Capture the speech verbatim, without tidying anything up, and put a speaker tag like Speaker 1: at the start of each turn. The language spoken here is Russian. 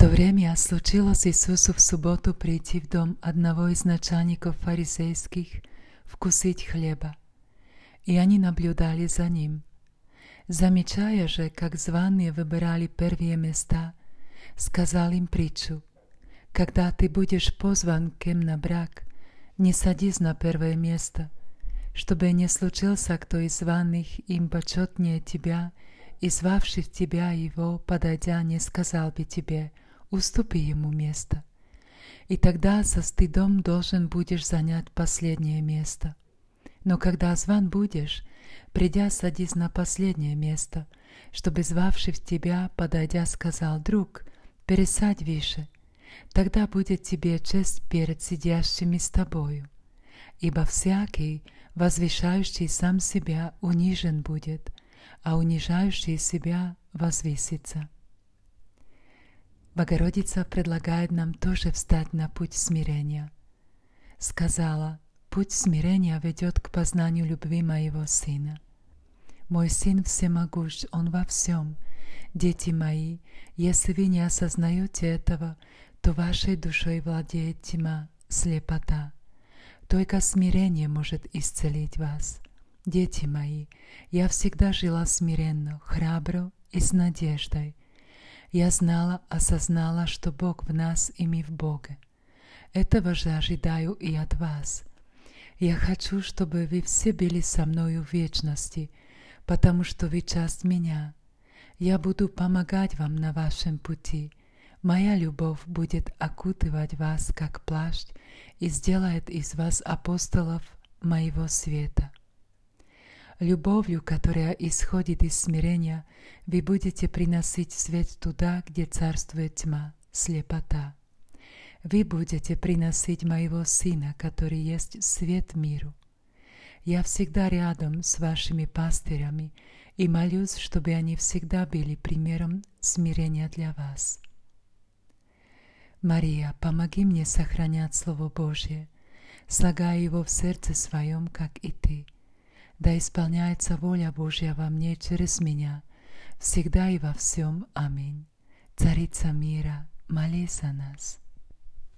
Speaker 1: то время случилось Иисусу в субботу прийти в дом одного из начальников фарисейских вкусить хлеба, и они наблюдали за ним. Замечая же, как званые выбирали первые места, сказал им притчу: «Когда ты будешь позван кем на брак, не садись на первое место, чтобы не случился кто из званых им почетнее тебя, и звавший тебя его, подойдя, не сказал бы тебе: уступи ему место. И тогда со стыдом должен будешь занять последнее место. Но когда зван будешь, придя, садись на последнее место, чтобы звавший тебя, подойдя, сказал: друг, пересядь выше. Тогда будет тебе честь перед сидящими с тобою. Ибо всякий, возвышающий сам себя, унижен будет, а унижающий себя возвысится». Богородица предлагает нам тоже встать на путь смирения. Сказала: «Путь смирения ведет к познанию любви моего Сына. Мой Сын всемогущ, Он во всем. Дети мои, если вы не осознаете этого, то вашей душой владеет тьма, слепота. Только смирение может исцелить вас. Дети мои, я всегда жила смиренно, храбро и с надеждой. Я знала, осознала, что Бог в нас, и мы в Боге. Этого же ожидаю и от вас. Я хочу, чтобы вы все были со мною в вечности, потому что вы часть меня. Я буду помогать вам на вашем пути. Моя любовь будет окутывать вас, как плащ, и сделает из вас апостолов моего света. Любовью, которая исходит из смирения, вы будете приносить свет туда, где царствует тьма, слепота. Вы будете приносить моего Сына, который есть свет миру. Я всегда рядом с вашими пастырями и молюсь, чтобы они всегда были примером смирения для вас. Мария, помоги мне сохранять Слово Божье, слагая его в сердце своем, как и ты. Да исполняется воля Божья во мне через меня, всегда и во всем. Аминь. Царица мира, молись за нас.